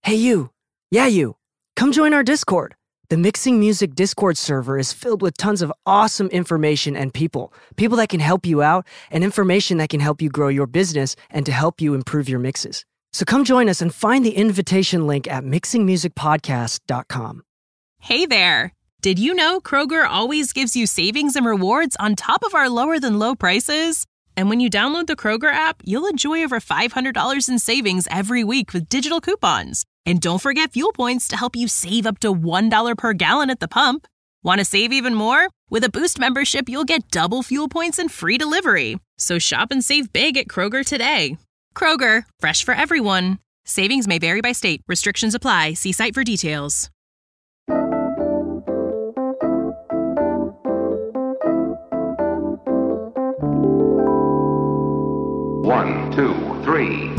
Hey, you. Yeah, you. Come join our Discord. The Mixing Music Discord server is filled with tons of awesome information and people. People that can help you out and information that can help you grow your business and to help you improve your mixes. So come join us and find the invitation link at mixingmusicpodcast.com. Hey there. Did you know Kroger always gives you savings and rewards on top of our lower than low prices? And when you download the Kroger app, you'll enjoy over $500 in savings every week with digital coupons. And don't forget fuel points to help you save up to $1 per gallon at the pump. Want to save even more? With a Boost membership, you'll get double fuel points and free delivery. So shop and save big at Kroger today. Kroger, fresh for everyone. Savings may vary by state. Restrictions apply. See site for details. One, two, three.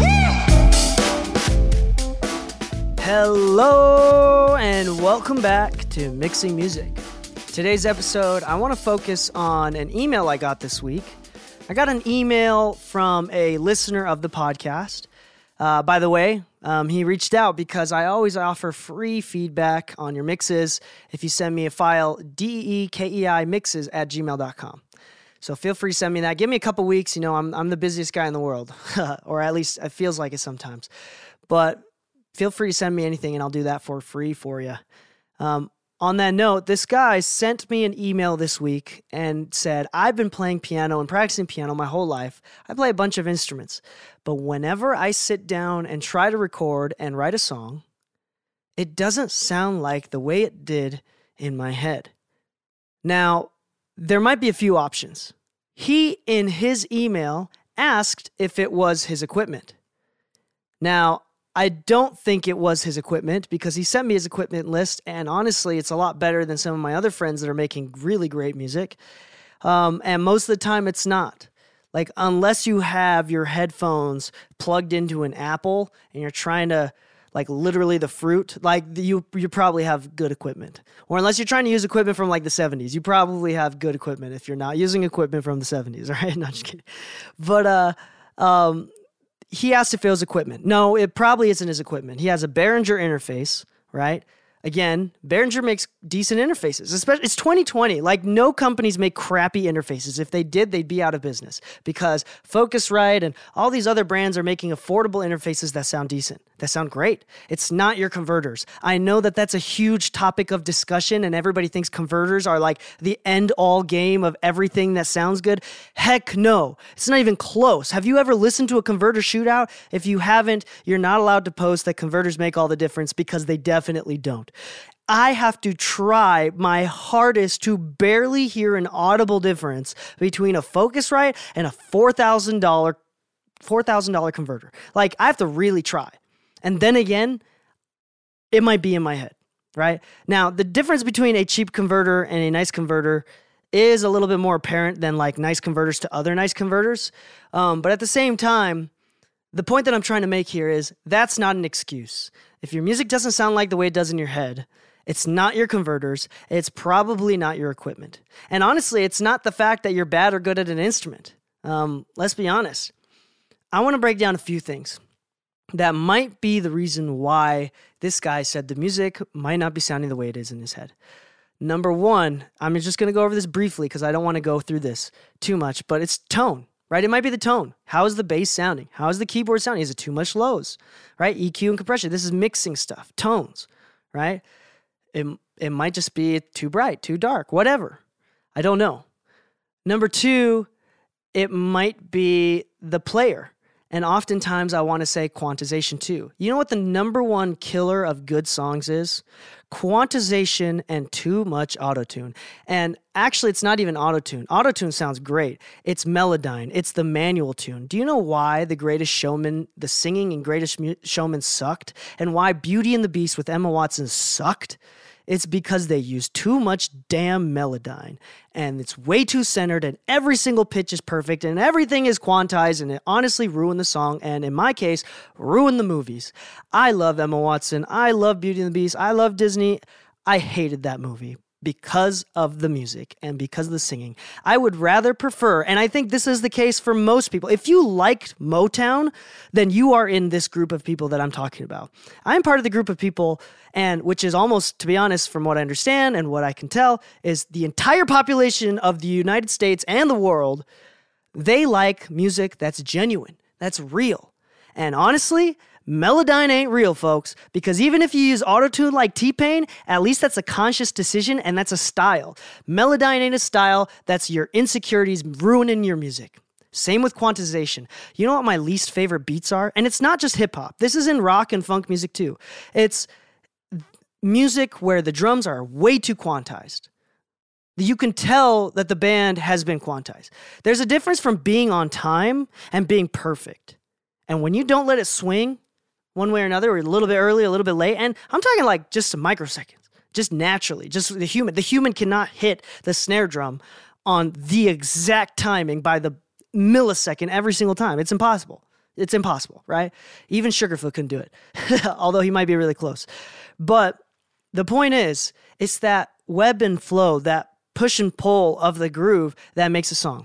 Hello and welcome back to Mixing Music. Today's episode, I want to focus on an email I got this week. I got an email from a listener of the podcast. By the way, he reached out because I always offer free feedback on your mixes if you send me a file, deekeimixes@gmail.com. So feel free to send me that. Give me a couple weeks. You know, I'm the busiest guy in the world, or at least it feels like it sometimes. But feel free to send me anything, and I'll do that for free for you. On that note, this guy sent me an email this week and said, I've been playing piano and practicing piano my whole life. I play a bunch of instruments. But whenever I sit down and try to record and write a song, it doesn't sound like the way it did in my head. Now, there might be a few options. He, in his email, asked if it was his equipment. Now, I don't think it was his equipment because he sent me his equipment list, and honestly, it's a lot better than some of my other friends that are making really great music. And most of the time, it's not. Like, unless you have your headphones plugged into an Apple and you're trying to, like, literally the fruit, like, you probably have good equipment. Or unless you're trying to use equipment from, like, the 70s, you probably have good equipment if you're not using equipment from the 70s, right? Not just kidding. But, he asked if it was equipment. No, it probably isn't his equipment. He has a Behringer interface, right? Again, Behringer makes decent interfaces. Especially, it's 2020. Like, no companies make crappy interfaces. If they did, they'd be out of business because Focusrite and all these other brands are making affordable interfaces that sound decent, that sound great. It's not your converters. I know that that's a huge topic of discussion and everybody thinks converters are like the end-all game of everything that sounds good. Heck no. It's not even close. Have you ever listened to a converter shootout? If you haven't, you're not allowed to post that converters make all the difference because they definitely don't. I have to try my hardest to barely hear an audible difference between a Focusrite and a $4,000 converter. Like, I have to really try. And then again, it might be in my head, right? Now, the difference between a cheap converter and a nice converter is a little bit more apparent than like nice converters to other nice converters. But at the same time, the point that I'm trying to make here is that's not an excuse. If your music doesn't sound like the way it does in your head, it's not your converters. It's probably not your equipment. And honestly, it's not the fact that you're bad or good at an instrument. Let's be honest. I want to break down a few things that might be the reason why this guy said the music might not be sounding the way it is in his head. Number one, I'm just going to go over this briefly because I don't want to go through this too much, but it's tone. Right? It might be the tone. How is the bass sounding? How is the keyboard sounding? Is it too much lows? Right? EQ and compression. This is mixing stuff. Tones. Right? It might just be too bright, too dark, whatever. I don't know. Number two, it might be the player. And oftentimes I want to say quantization too. You know what the number one killer of good songs is? Quantization and too much autotune. And actually, it's not even autotune. Autotune sounds great. It's Melodyne. It's the manual tune. Do you know why The Greatest Showman, the singing in Greatest Showman sucked? And why Beauty and the Beast with Emma Watson sucked? It's because they use too much damn Melodyne, and it's way too centered, and every single pitch is perfect, and everything is quantized, and it honestly ruined the song, and in my case, ruined the movies. I love Emma Watson. I love Beauty and the Beast. I love Disney. I hated that movie. because of the music and because of the singing. I would rather prefer, and I think this is the case for most people, if you liked Motown, then you are in this group of people that I'm talking about. I'm part of the group of people, and which is almost, to be honest, from what I understand and what I can tell, is the entire population of the United States and the world. They like music that's genuine, that's real. And honestly, Melodyne ain't real, folks, because even if you use autotune like T-Pain, at least that's a conscious decision and that's a style. Melodyne ain't a style, that's your insecurities ruining your music. Same with quantization. You know what my least favorite beats are? And it's not just hip-hop. This is in rock and funk music too. It's music where the drums are way too quantized. You can tell that the band has been quantized. There's a difference from being on time and being perfect. And when you don't let it swing, one way or another, or a little bit early, a little bit late. And I'm talking like just some microseconds, just naturally, just the human. The human cannot hit the snare drum on the exact timing by the millisecond every single time. It's impossible. It's impossible, right? Even Sugarfoot couldn't do it, although he might be really close. But the point is, it's that web and flow, that push and pull of the groove that makes a song.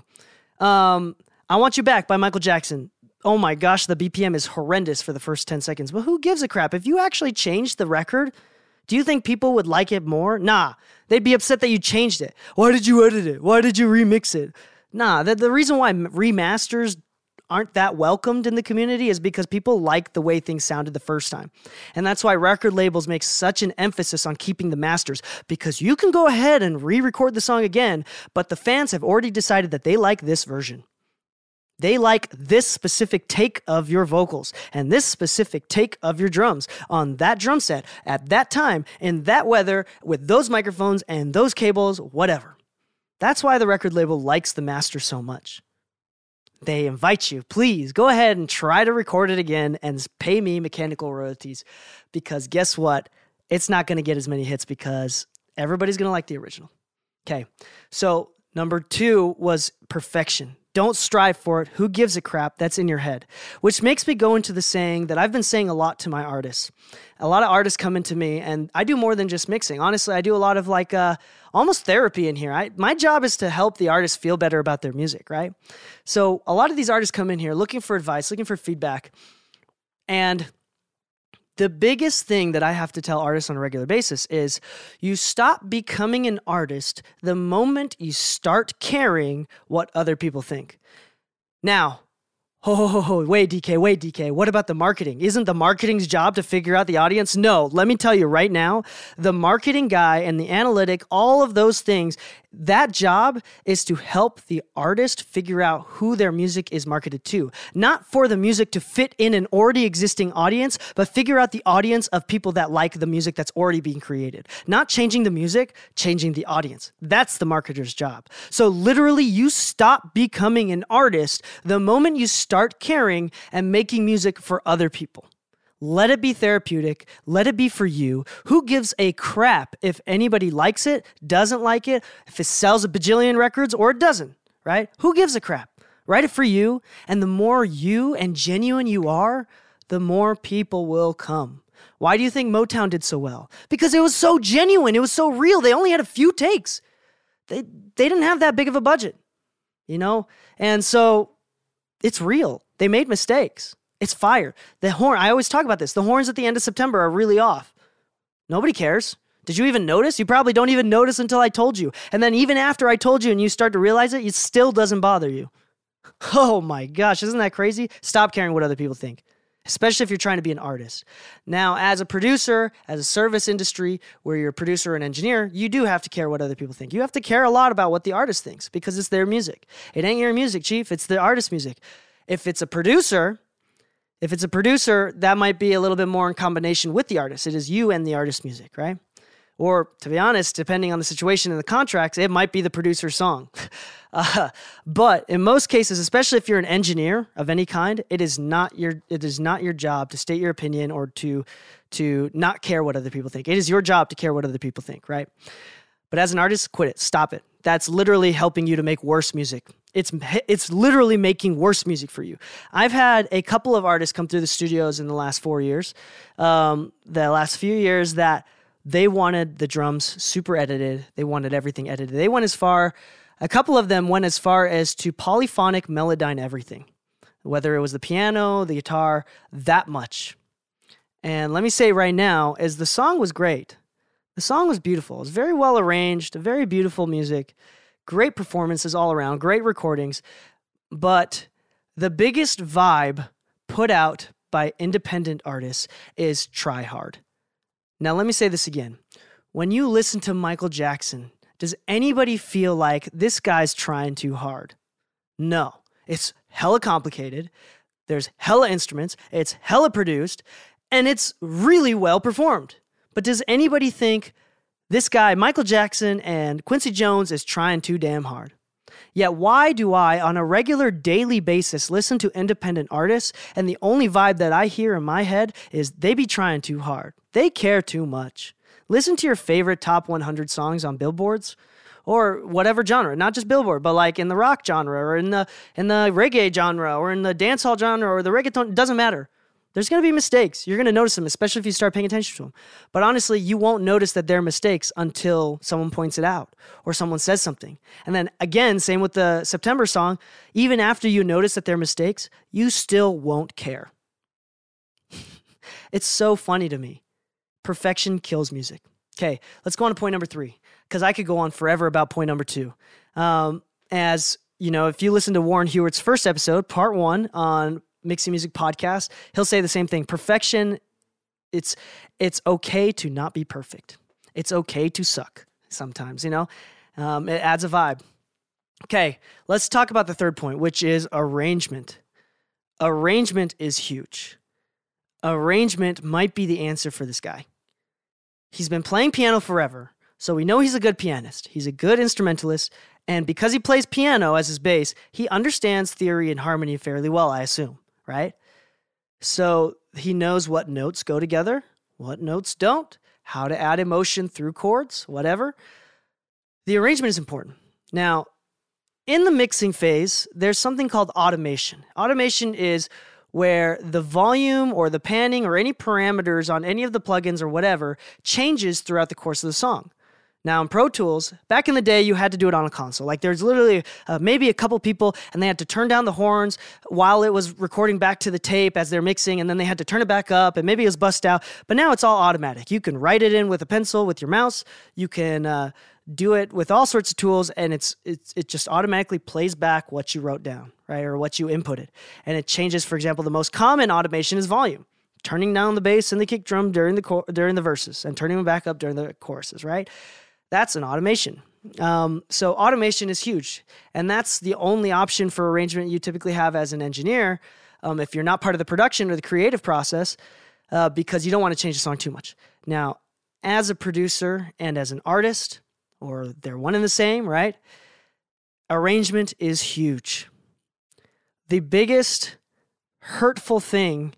I Want You Back by Michael Jackson. Oh my gosh, the BPM is horrendous for the first 10 seconds, but who gives a crap? If you actually changed the record, do you think people would like it more? Nah, they'd be upset that you changed it. Why did you edit it? Why did you remix it? Nah, the reason why remasters aren't that welcomed in the community is because people like the way things sounded the first time. And that's why record labels make such an emphasis on keeping the masters, because you can go ahead and re-record the song again, but the fans have already decided that they like this version. They like this specific take of your vocals and this specific take of your drums on that drum set at that time, in that weather, with those microphones and those cables, whatever. That's why the record label likes the master so much. They invite you, please go ahead and try to record it again and pay me mechanical royalties, because guess what? It's not going to get as many hits because everybody's going to like the original. Okay, so number 2 was perfection. Don't strive for it. Who gives a crap? That's in your head. Which makes me go into the saying that I've been saying a lot to my artists. A lot of artists come into me, and I do more than just mixing. Honestly, I do a lot of like almost therapy in here. My job is to help the artist feel better about their music, right? So a lot of these artists come in here looking for advice, looking for feedback. And the biggest thing that I have to tell artists on a regular basis is you stop becoming an artist the moment you start caring what other people think. Now, wait, DK, what about the marketing? Isn't the marketing's job to figure out the audience? No, let me tell you right now, the marketing guy and the analytic, all of those things, that job is to help the artist figure out who their music is marketed to. Not for the music to fit in an already existing audience, but figure out the audience of people that like the music that's already being created. Not changing the music, changing the audience. That's the marketer's job. So literally, you stop becoming an artist the moment you start caring and making music for other people. Let it be therapeutic. Let it be for you. Who gives a crap if anybody likes it, doesn't like it, if it sells a bajillion records or it doesn't, right? Who gives a crap? Write it for you, and the more you and genuine you are, the more people will come. Why do you think Motown did so well? Because it was so genuine. It was so real. They only had a few takes. They didn't have that big of a budget, you know? And so it's real. They made mistakes. It's fire. The horn, I always talk about this. The horns at the end of September are really off. Nobody cares. Did you even notice? You probably don't even notice until I told you. And then even after I told you and you start to realize it, it still doesn't bother you. Oh my gosh, isn't that crazy? Stop caring what other people think, especially if you're trying to be an artist. Now, as a producer, as a service industry where you're a producer and engineer, you do have to care what other people think. You have to care a lot about what the artist thinks because it's their music. It ain't your music, chief. It's the artist's music. If it's a producer, that might be a little bit more in combination with the artist. It is you and the artist's music, right? Or, to be honest, depending on the situation and the contracts, it might be the producer's song. But in most cases, especially if you're an engineer of any kind, it is not your job to state your opinion or to not care what other people think. It is your job to care what other people think, right? But as an artist, quit it. Stop it. That's literally helping you to make worse music. It's literally making worse music for you. I've had a couple of artists come through the studios in the last 4 years, the last few years that they wanted the drums super edited. They wanted everything edited. They went as far, a couple of them went as far as to polyphonic melodyne everything, whether it was the piano, the guitar, that much. And let me say right now, as the song was great. The song was beautiful. It was very well arranged, very beautiful music, great performances all around, great recordings. But the biggest vibe put out by independent artists is try hard. Now, let me say this again. When you listen to Michael Jackson, does anybody feel like this guy's trying too hard? No. It's hella complicated. There's hella instruments. It's hella produced. And it's really well performed. But does anybody think this guy, Michael Jackson and Quincy Jones, is trying too damn hard? Yet why do I, on a regular daily basis, listen to independent artists, and the only vibe that I hear in my head is they be trying too hard. They care too much. Listen to your favorite top 100 songs on billboards, or whatever genre, not just Billboard, but like in the rock genre, or in the reggae genre, or in the dancehall genre, or the reggaeton. It doesn't matter. There's going to be mistakes. You're going to notice them, especially if you start paying attention to them. But honestly, you won't notice that they're mistakes until someone points it out or someone says something. And then again, same with the September song, even after you notice that they're mistakes, you still won't care. It's so funny to me. Perfection kills music. Okay, let's go on to point number 3, because I could go on forever about point number 2. As you know, if you listen to Warren Hewitt's first episode, part 1 on Mixing Music Podcast, he'll say the same thing. Perfection, it's okay to not be perfect. It's okay to suck sometimes, you know? It adds a vibe. Okay, let's talk about the third point, which is arrangement. Arrangement is huge. Arrangement might be the answer for this guy. He's been playing piano forever, so we know he's a good pianist. He's a good instrumentalist, and because he plays piano as his bass, he understands theory and harmony fairly well, I assume. Right? So he knows what notes go together, what notes don't, how to add emotion through chords, whatever. The arrangement is important. Now, in the mixing phase, there's something called automation. Automation is where the volume or the panning or any parameters on any of the plugins or whatever changes throughout the course of the song. Now, in Pro Tools, back in the day, you had to do it on a console. Like, there's literally maybe a couple people, and they had to turn down the horns while it was recording back to the tape as they're mixing, and then they had to turn it back up, and maybe it was bust out. But now it's all automatic. You can write it in with a pencil, with your mouse. You can do it with all sorts of tools, and it just automatically plays back what you wrote down, right, or what you inputted. And it changes, for example, the most common automation is volume. Turning down the bass and the kick drum during the verses, and turning them back up during the choruses, right? That's an automation. So automation is huge. And that's the only option for arrangement you typically have as an engineer if you're not part of the production or the creative process, because you don't want to change the song too much. Now, as a producer and as an artist, or they're one and the same, right? Arrangement is huge. The biggest hurtful thing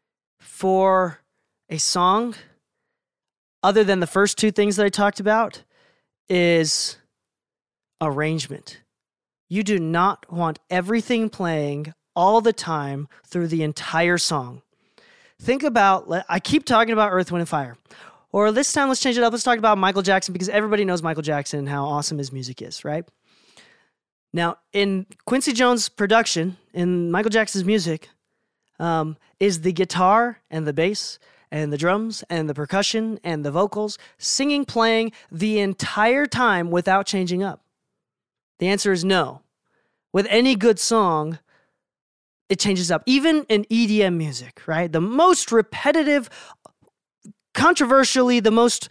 for a song, other than the first 2 things that I talked about, is arrangement. You do not want everything playing all the time through the entire song. Think about, I keep talking about Earth, Wind & Fire. Or this time, let's change it up. Let's talk about Michael Jackson, because everybody knows Michael Jackson and how awesome his music is, right? Now, in Quincy Jones' production, in Michael Jackson's music, is the guitar and the bass and the drums and the percussion and the vocals singing, playing the entire time without changing up? The answer is no. With any good song, it changes up. Even in EDM music, right? The most repetitive, controversially, the most,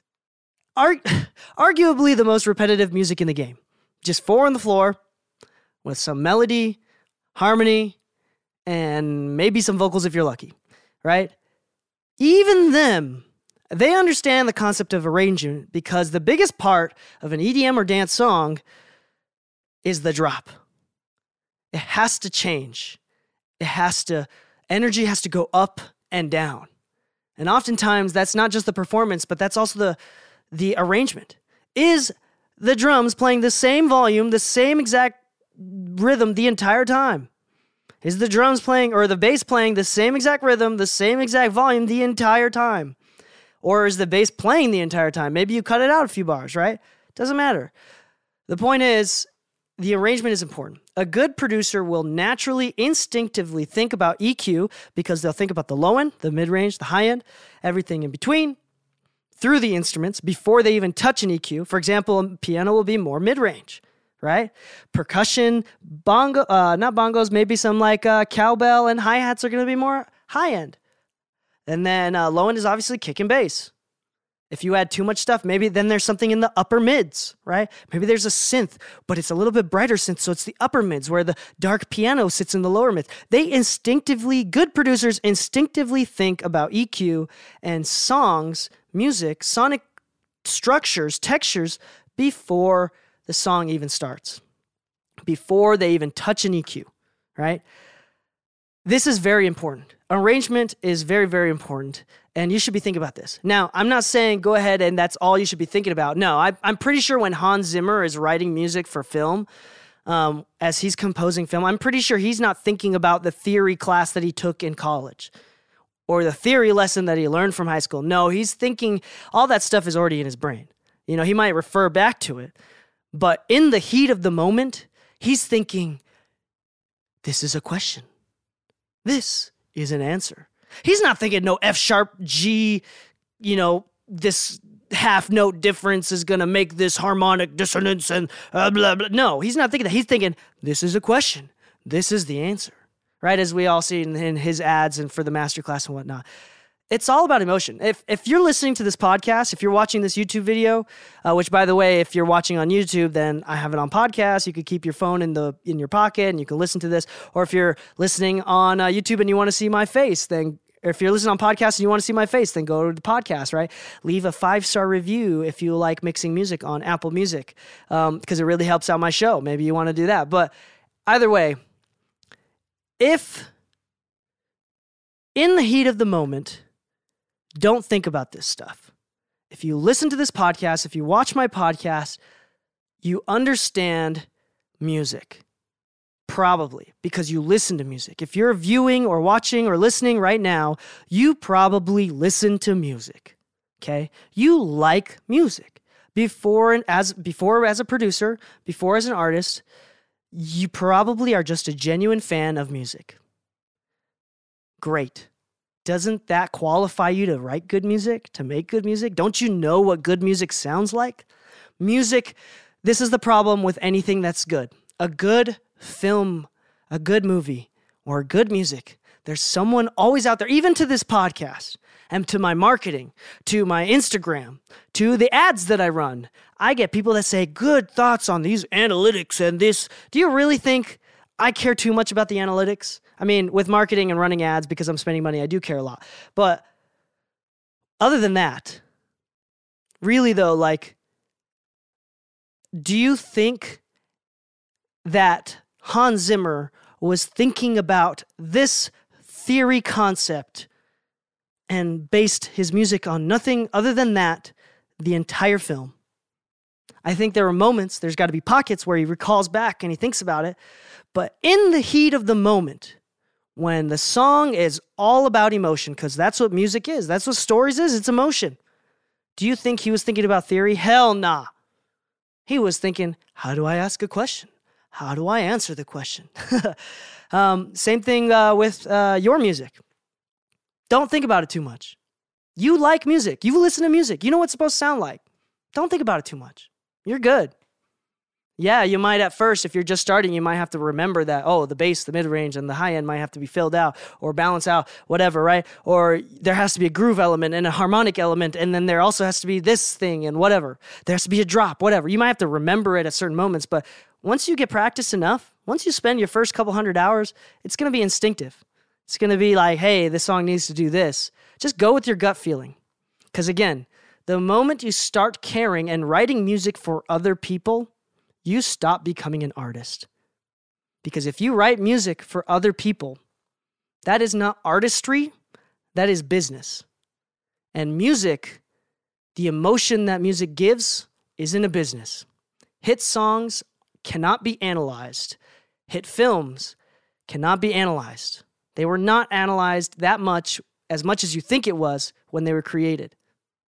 arguably the most repetitive music in the game. Just 4 on the floor with some melody, harmony, and maybe some vocals if you're lucky, right? Even them, they understand the concept of arrangement, because the biggest part of an EDM or dance song is the drop. It has to change. Energy has to go up and down. And oftentimes that's not just the performance, but that's also the arrangement. Is the drums playing the same volume, the same exact rhythm the entire time? Is the drums playing or the bass playing the same exact rhythm, the same exact volume the entire time? Or is the bass playing the entire time? Maybe you cut it out a few bars, right? Doesn't matter. The point is, the arrangement is important. A good producer will naturally, instinctively think about EQ because they'll think about the low end, the mid-range, the high end, everything in between through the instruments before they even touch an EQ. For example, piano will be more mid-range, right? Percussion, not bongos, maybe some like cowbell and hi-hats are going to be more high end. And then low end is obviously kick and bass. If you add too much stuff, maybe then there's something in the upper mids, right? Maybe there's a synth, but it's a little bit brighter synth, so it's the upper mids where the dark piano sits in the lower mids. Good producers instinctively think about EQ and songs, music, sonic structures, textures before the song even starts, before they even touch an EQ, right? This is very important. Arrangement is very, very important, and you should be thinking about this. Now, I'm not saying go ahead and that's all you should be thinking about. No, I'm pretty sure when Hans Zimmer is writing music for film, as he's composing film, I'm pretty sure he's not thinking about the theory class that he took in college or the theory lesson that he learned from high school. No, he's thinking all that stuff is already in his brain. You know, he might refer back to it, but in the heat of the moment, he's thinking, this is a question. This is an answer. He's not thinking no F sharp G, this half note difference is going to make this harmonic dissonance and blah, blah. No, he's not thinking that. He's thinking, this is a question. This is the answer, right? As we all see in his ads and for the masterclass and whatnot. It's all about emotion. If you're listening to this podcast, if you're watching this YouTube video, which by the way, if you're watching on YouTube, then I have it on podcast. You could keep your phone in your pocket and you can listen to this. Or if you're listening on YouTube and you want to see my face, then if you're listening on podcast and you want to see my face, then go to the podcast, right? Leave a 5-star review if you like mixing music on Apple Music, because it really helps out my show. Maybe you want to do that. But either way, if in the heat of the moment, don't think about this stuff. If you listen to this podcast, if you watch my podcast, you understand music. Probably, because you listen to music. If you're viewing or watching or listening right now, you probably listen to music. Okay? You like music. Before as a producer, before as an artist, you probably are just a genuine fan of music. Great. Doesn't that qualify you to write good music, to make good music? Don't you know what good music sounds like? Music, this is the problem with anything that's good. A good film, a good movie, or good music. There's someone always out there, even to this podcast, and to my marketing, to my Instagram, to the ads that I run. I get people that say, good thoughts on these analytics and this. Do you really think I care too much about the analytics? I mean, with marketing and running ads, because I'm spending money, I do care a lot. But other than that, really though, do you think that Hans Zimmer was thinking about this theory concept and based his music on nothing other than that the entire film? I think there are moments, there's got to be pockets where he recalls back and he thinks about it, but in the heat of the moment, when the song is all about emotion, because that's what music is, that's what stories is, it's emotion. Do you think he was thinking about theory? Hell nah. He was thinking, how do I ask a question? How do I answer the question? Same thing with your music. Don't think about it too much. You like music. You listen to music. You know what it's supposed to sound like. Don't think about it too much. You're good. Yeah, you might at first, if you're just starting, you might have to remember that, the bass, the mid-range, and the high end might have to be filled out or balance out, whatever, right? Or there has to be a groove element and a harmonic element, and then there also has to be this thing and whatever. There has to be a drop, whatever. You might have to remember it at certain moments, but once you get practice enough, once you spend your first couple 100 hours, it's going to be instinctive. It's going to be like, hey, this song needs to do this. Just go with your gut feeling. Because again, the moment you start caring and writing music for other people, you stop becoming an artist. Because if you write music for other people, that is not artistry, that is business. And music, the emotion that music gives, isn't a business. Hit songs cannot be analyzed. Hit films cannot be analyzed. They were not analyzed that much as you think it was when they were created.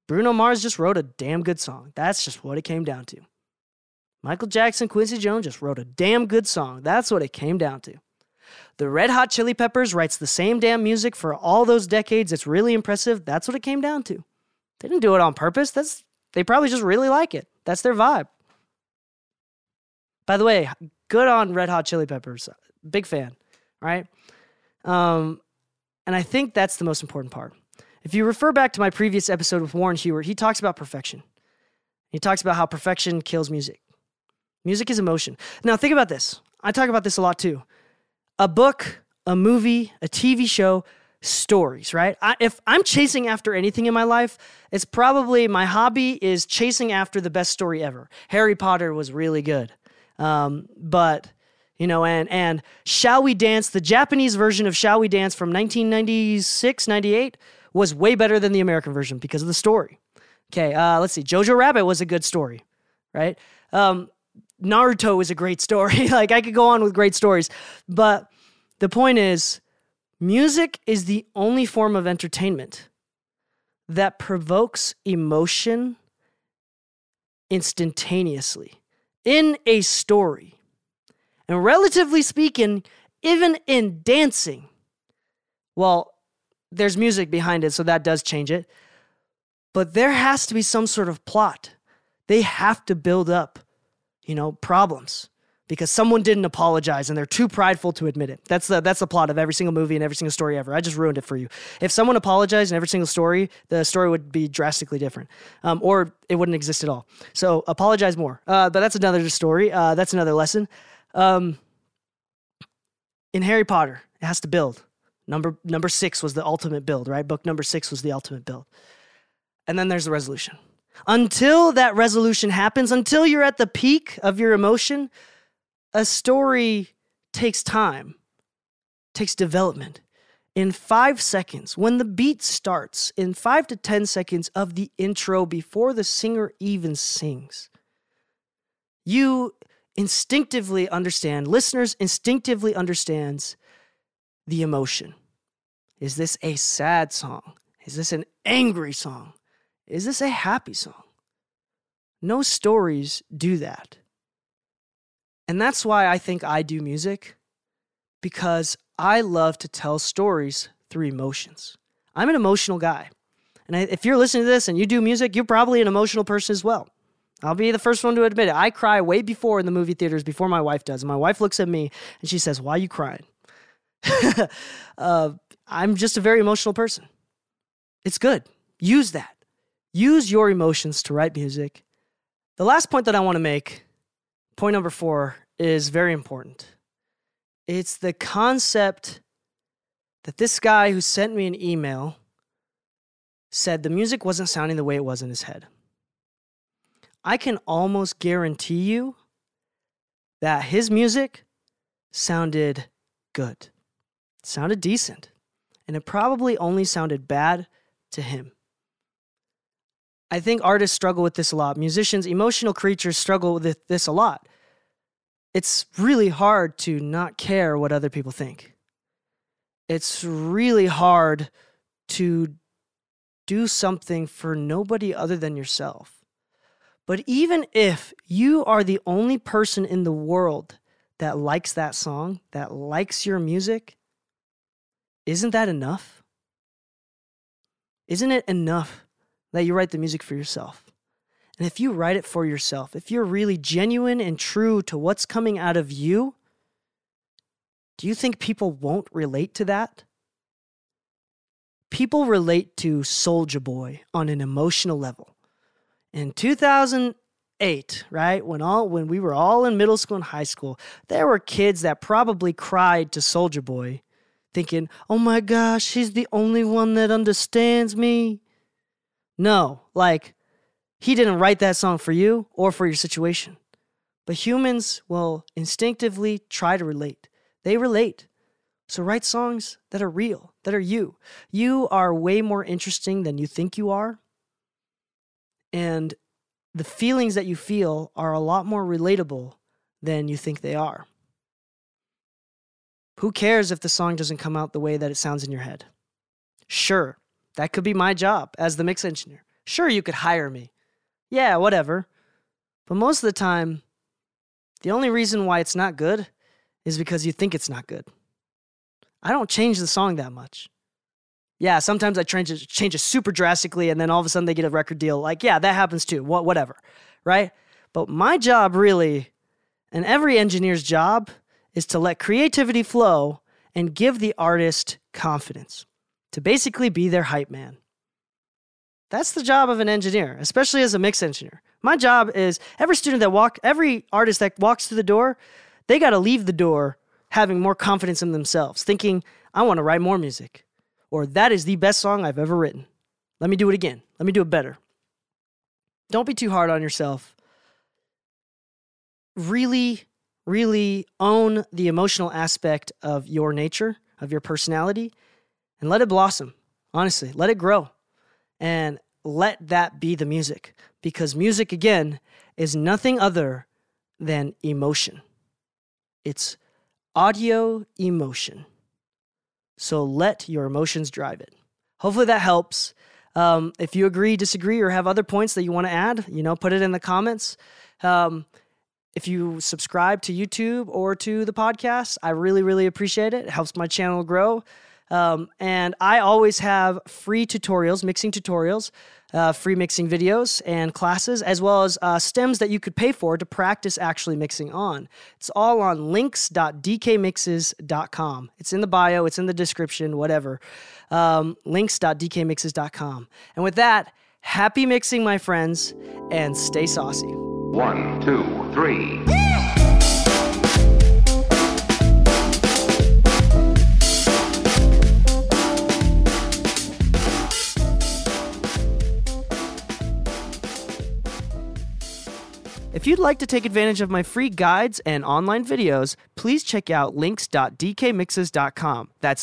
Bruno Mars just wrote a damn good song. That's just what it came down to. Michael Jackson, Quincy Jones just wrote a damn good song. That's what it came down to. The Red Hot Chili Peppers writes the same damn music for all those decades. It's really impressive. That's what it came down to. They didn't do it on purpose. They probably just really like it. That's their vibe. By the way, good on Red Hot Chili Peppers. Big fan, right? And I think that's the most important part. If you refer back to my previous episode with Warren Hewart, he talks about perfection. He talks about how perfection kills music. Music is emotion. Now, think about this. I talk about this a lot too. A book, a movie, a TV show, stories, right? If I'm chasing after anything in my life, it's probably my hobby is chasing after the best story ever. Harry Potter was really good. But, you know, and Shall We Dance, the Japanese version of Shall We Dance from 1996, 98 was way better than the American version because of the story. Okay, let's see. Jojo Rabbit was a good story, right? Naruto is a great story. Like, I could go on with great stories. But the point is, music is the only form of entertainment that provokes emotion instantaneously in a story. And relatively speaking, even in dancing, well, there's music behind it, so that does change it. But there has to be some sort of plot. They have to build up, problems because someone didn't apologize and they're too prideful to admit it. That's the plot of every single movie and every single story ever. I just ruined it for you. If someone apologized in every single story, the story would be drastically different, or it wouldn't exist at all. So apologize more. But that's another story. That's another lesson. In Harry Potter, it has to build. Number 6 was the ultimate build, right? Book number 6 was the ultimate build. And then there's the resolution. Until that resolution happens, until you're at the peak of your emotion, a story takes time, takes development. In 5 seconds, when the beat starts, in 5 to 10 seconds of the intro before the singer even sings, you instinctively understand, listeners instinctively understands the emotion. Is this a sad song? Is this an angry song? Is this a happy song? No stories do that. And that's why I think I do music, because I love to tell stories through emotions. I'm an emotional guy. And if you're listening to this and you do music, you're probably an emotional person as well. I'll be the first one to admit it. I cry way before in the movie theaters, before my wife does. And my wife looks at me and she says, "Why are you crying?" I'm just a very emotional person. It's good. Use that. Use your emotions to write music. The last point that I want to make, point number 4, is very important. It's the concept that this guy who sent me an email said the music wasn't sounding the way it was in his head. I can almost guarantee you that his music sounded good, sounded decent, and it probably only sounded bad to him. I think artists struggle with this a lot. Musicians, emotional creatures struggle with this a lot. It's really hard to not care what other people think. It's really hard to do something for nobody other than yourself. But even if you are the only person in the world that likes that song, that likes your music, isn't that enough? Isn't it enough that you write the music for yourself? And if you write it for yourself, if you're really genuine and true to what's coming out of you, do you think people won't relate to that? People relate to Soulja Boy on an emotional level. In 2008, right, when we were all in middle school and high school, there were kids that probably cried to Soulja Boy, thinking, "Oh my gosh, he's the only one that understands me." No, he didn't write that song for you or for your situation. But humans will instinctively try to relate. They relate. So write songs that are real, that are you. You are way more interesting than you think you are. And the feelings that you feel are a lot more relatable than you think they are. Who cares if the song doesn't come out the way that it sounds in your head? Sure, that could be my job as the mix engineer. Sure, you could hire me. Yeah, whatever. But most of the time, the only reason why it's not good is because you think it's not good. I don't change the song that much. Yeah, sometimes I change it super drastically, and then all of a sudden they get a record deal. Like, yeah, that happens too. Whatever, right? But my job really, and every engineer's job, is to let creativity flow and give the artist confidence, to basically be their hype man. That's the job of an engineer, especially as a mix engineer. My job is every artist that walks through the door, they got to leave the door having more confidence in themselves, thinking, I want to write more music, or that is the best song I've ever written. Let me do it again. Let me do it better. Don't be too hard on yourself. Really, really own the emotional aspect of your nature, of your personality, and let it blossom. Honestly, let it grow. And let that be the music. Because music, again, is nothing other than emotion. It's audio emotion. So let your emotions drive it. Hopefully that helps. If you agree, disagree, or have other points that you want to add, put it in the comments. If you subscribe to YouTube or to the podcast, I really, really appreciate it. It helps my channel grow. And I always have free tutorials, mixing tutorials, free mixing videos and classes, as well as stems that you could pay for to practice actually mixing on. It's all on links.dkmixes.com. It's in the bio, it's in the description, whatever. Links.dkmixes.com. And with that, happy mixing, my friends, and stay saucy. 1, 2, 3. If you'd like to take advantage of my free guides and online videos, please check out links.dkmixes.com. That's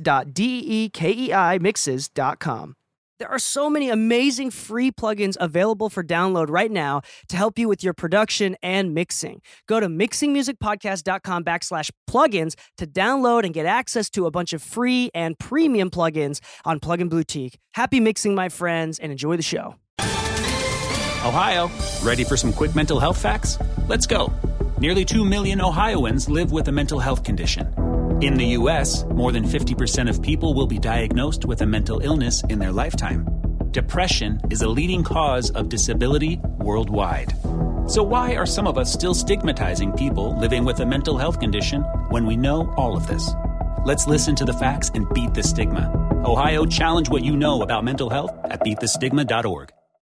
links.dekeimixes.com. There are so many amazing free plugins available for download right now to help you with your production and mixing. Go to mixingmusicpodcast.com/plugins to download and get access to a bunch of free and premium plugins on Plugin Boutique. Happy mixing, my friends, and enjoy the show. Ohio, ready for some quick mental health facts? Let's go. Nearly 2 million Ohioans live with a mental health condition. In the U.S., more than 50% of people will be diagnosed with a mental illness in their lifetime. Depression is a leading cause of disability worldwide. So why are some of us still stigmatizing people living with a mental health condition when we know all of this? Let's listen to the facts and beat the stigma. Ohio, challenge what you know about mental health at beatthestigma.org.